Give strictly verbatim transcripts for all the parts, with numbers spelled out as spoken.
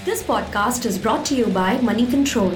This podcast is brought to you by Money Control.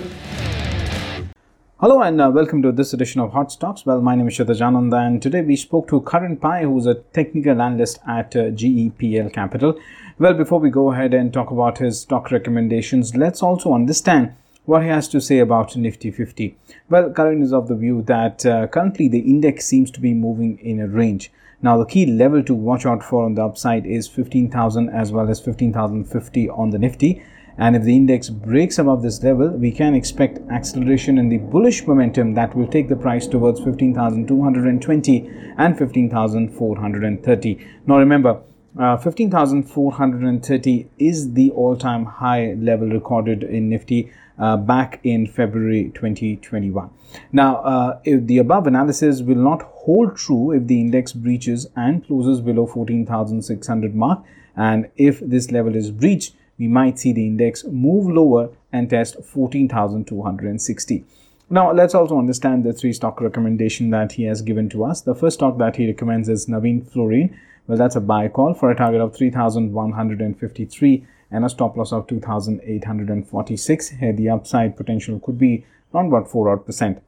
Hello and uh, welcome to this edition of Hot Stocks. Well, my name is Kshitij Anand and today we spoke to Karan Pai, who's a technical analyst at uh, G E P L Capital. Well, before we go ahead and talk about his stock recommendations, let's also understand what he has to say about Nifty fifty. Well, Karan is of the view that uh, currently the index seems to be moving in a range. Now, the key level to watch out for on the upside is fifteen thousand as well as fifteen thousand fifty on the Nifty. And if the index breaks above this level, we can expect acceleration in the bullish momentum that will take the price towards fifteen thousand two hundred twenty and fifteen thousand four hundred thirty. Now, remember, uh, fifteen thousand four hundred thirty is the all-time high level recorded in Nifty uh, back in February twenty twenty-one. Now, uh, if the above analysis will not hold true if the index breaches and closes below fourteen thousand six hundred mark, and if this level is breached, we might see the index move lower and test fourteen thousand two hundred sixty. Now, let's also understand the three stock recommendation that he has given to us. The first stock that he recommends is Navin Fluorine. Well, that's a buy call for a target of three thousand one hundred fifty-three and a stop loss of two thousand eight hundred forty-six. Here, the upside potential could be around about four odd percent.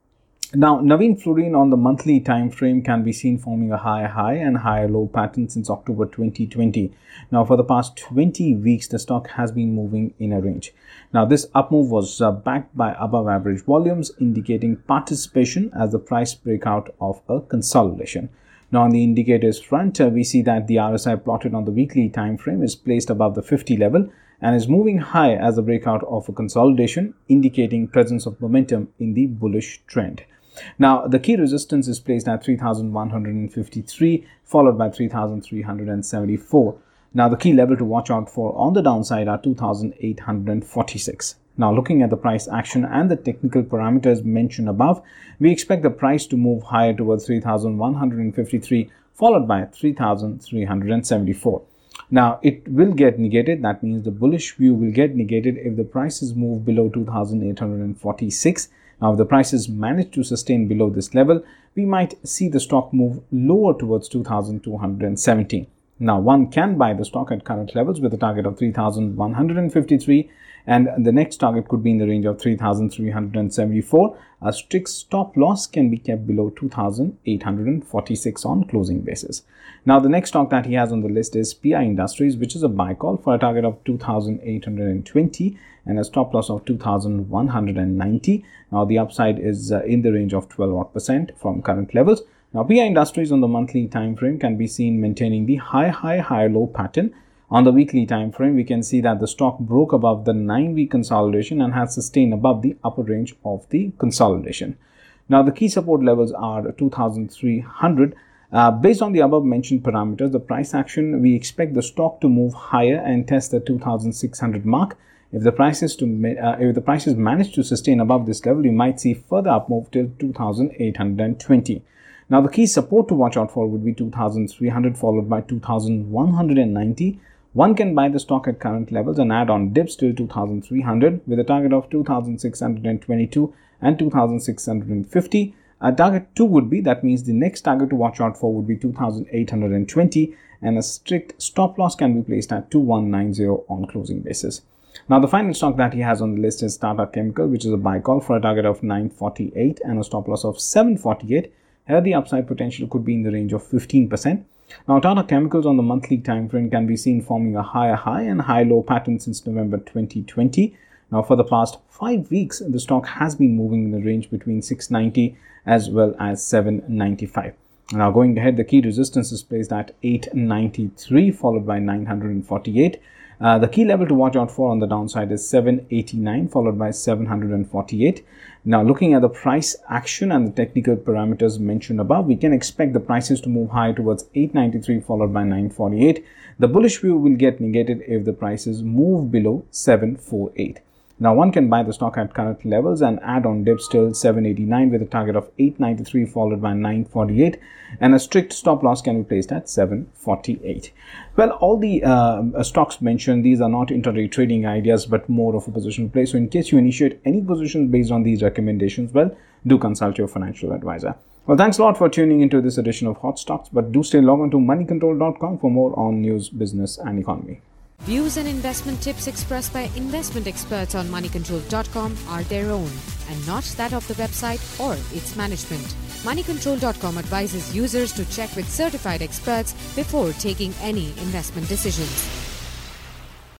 Now, Navin Fluorine on the monthly time frame can be seen forming a high high and high low pattern since October twenty twenty. Now, for the past twenty weeks, the stock has been moving in a range. Now, this up move was uh, backed by above average volumes, indicating participation as the price breakout of a consolidation. Now, on the indicators front, uh, we see that the R S I plotted on the weekly time frame is placed above the fifty level and is moving high as the breakout of a consolidation, indicating presence of momentum in the bullish trend. Now, the key resistance is placed at three thousand one hundred fifty-three, followed by three thousand three hundred seventy-four. Now, the key level to watch out for on the downside are two thousand eight hundred forty-six. Now, looking at the price action and the technical parameters mentioned above, we expect the price to move higher towards three thousand one hundred fifty-three, followed by three thousand three hundred seventy-four. Now, it will get negated. That means the bullish view will get negated if the prices move below two thousand eight hundred forty-six. Now, if the prices manage to sustain below this level, we might see the stock move lower towards two thousand two hundred seventy. Now, one can buy the stock at current levels with a target of three thousand one hundred fifty-three, and the next target could be in the range of three thousand three hundred seventy-four. A strict stop loss can be kept below two thousand eight hundred forty-six on closing basis. Now, the next stock that he has on the list is P I Industries, which is a buy call for a target of two thousand eight hundred twenty and a stop loss of two thousand one hundred ninety. Now, the upside is uh, in the range of twelve odd percent from current levels. Now, P I Industries on the monthly time frame can be seen maintaining the high, high, high, low pattern. On the weekly time frame, we can see that the stock broke above the nine-week consolidation and has sustained above the upper range of the consolidation. Now, the key support levels are two thousand three hundred. Uh, based on the above mentioned parameters, the price action, we expect the stock to move higher and test the two thousand six hundred mark. If the prices to uh, if the prices manage to sustain above this level, you might see further up move till two thousand eight hundred twenty. Now, the key support to watch out for would be two thousand three hundred, followed by two thousand one hundred ninety. One can buy the stock at current levels and add on dips till two thousand three hundred with a target of two thousand six hundred twenty-two and two thousand six hundred fifty. A target two would be, that means the next target to watch out for would be two thousand eight hundred twenty, and a strict stop loss can be placed at two thousand one hundred ninety on closing basis. Now, the final stock that he has on the list is Tata Chemical, which is a buy call for a target of nine forty-eight and a stop loss of seven forty-eight. Here, the upside potential could be in the range of fifteen percent. Now, Tata Chemicals on the monthly time frame can be seen forming a higher high and high low pattern since November twenty twenty. Now, for the past five weeks, the stock has been moving in the range between six ninety as well as seven ninety-five. Now, going ahead, the key resistance is placed at eight ninety-three, followed by nine forty-eight. Uh, the key level to watch out for on the downside is seven eighty-nine, followed by seven forty-eight. Now, looking at the price action and the technical parameters mentioned above, we can expect the prices to move high towards eight ninety-three, followed by nine forty-eight. The bullish view will get negated if the prices move below seven forty-eight. Now, one can buy the stock at current levels and add on dips till seven eighty-nine with a target of eight ninety-three, followed by nine forty-eight, and a strict stop loss can be placed at seven forty-eight. Well, all the uh, stocks mentioned, these are not intraday trading ideas, but more of a position play. So in case you initiate any positions based on these recommendations, well, do consult your financial advisor. Well, thanks a lot for tuning into this edition of Hot Stocks, but do stay logged on to money control dot com for more on news, business, and economy. Views and investment tips expressed by investment experts on money control dot com are their own and not that of the website or its management. money control dot com advises users to check with certified experts before taking any investment decisions.